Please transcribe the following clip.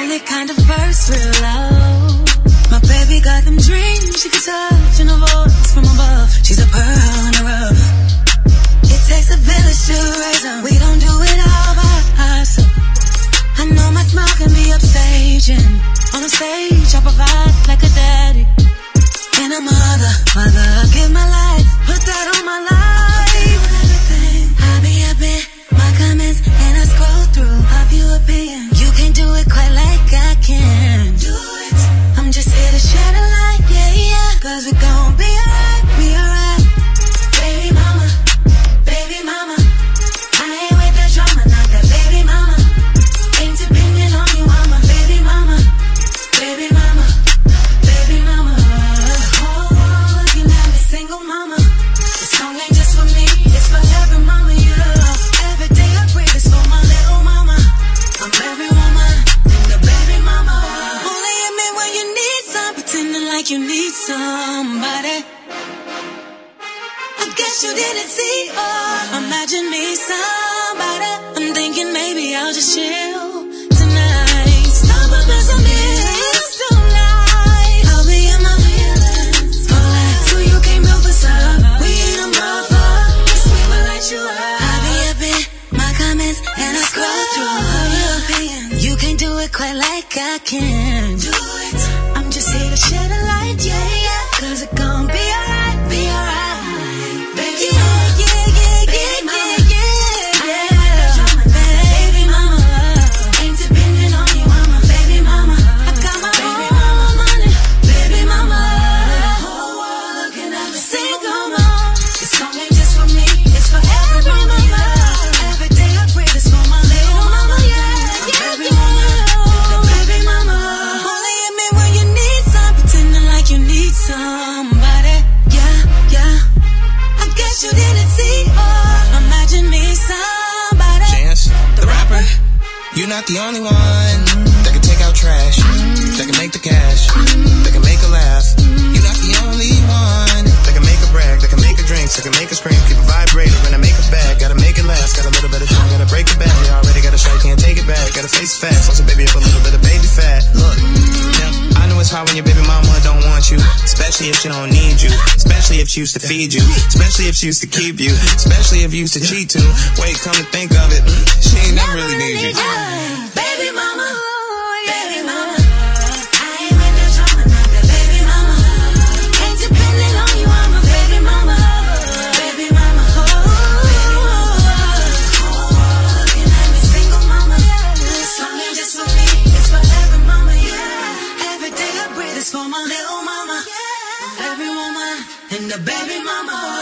Only kind of verse real loud. My baby got them dreams she can touch in a voice from above. She's a pearl in the rough. It takes a village to raise her. We don't do it all by ourselves. I know my smile can be upstaging. On the stage I provide like a daddy and a mother. Give my life, put that on my life. I be up in my comments and I scroll through a few opinions. You can't do it quite like I can. Do it. I'm just here to shed a light, yeah, yeah. Cause we gon' be alright, be alright. Baby mama, baby mama. I ain't with that drama, not that baby mama. Ain't depending on you, I'm a baby mama. Baby mama, baby mama. Whole world looking at me, single mama. This song ain't just for me, it's for every mama, yeah. Every day I pray this for my little mama. I'm every woman and the baby mama. Only admit when you need some, pretending like you need somebody. I guess you didn't see, oh, imagine me somebody. I'm thinking maybe I'll just chill tonight. Stop up and some hills tonight. I'll be in my feelings, relax, so you can't move us up. We ain't a mother, yes, we will light you up. I'll be up in my comments and I scroll through all your opinions. You can't do it quite like I can. Do it. I'm just here to shed a light, yeah, yeah. Cause it gon' be alright, be alright. Baby, yeah, yeah, yeah, yeah, yeah, yeah. Baby mama, ain't depending on you, I'm a baby mama. I got my own money, baby mama. Whole world looking at me, single mama. This song ain't just for me, it's for every mama, yeah. Every day I pray this for my little mama, yeah. Baby mama, the baby mama. Only admit when you need some, pretending like you need somebody, yeah, yeah. I guess you didn't see, oh, imagine me somebody. Chance, the rapper, you're not the only one that can take out trash, that can make the cash, that can make a laugh. You're not the only one that can make a brag, that can make a drink, that can make a scream, keep a vibrator when I make a bag. Gotta make it last, got a little bit of time, gotta break it back. You already got a shot, can't take it back. Gotta face facts, also baby up a little bit of baby fat. Look, yeah, I know it's hard when your baby mama don't want you, especially if she don't need you, especially if she used to feed you, especially if she used to keep you, especially if you used to cheat too. Wait, come to think of it, she ain't never really need you. Baby mama, baby mama. I ain't with the drama, not that baby mama. Ain't depending on you, I'm a baby mama. Baby mama, baby mama. Looking at me, single mama. This song ain't just for me, it's for every mama, yeah. Every day I pray this for my little mama. Every woman and the baby mama.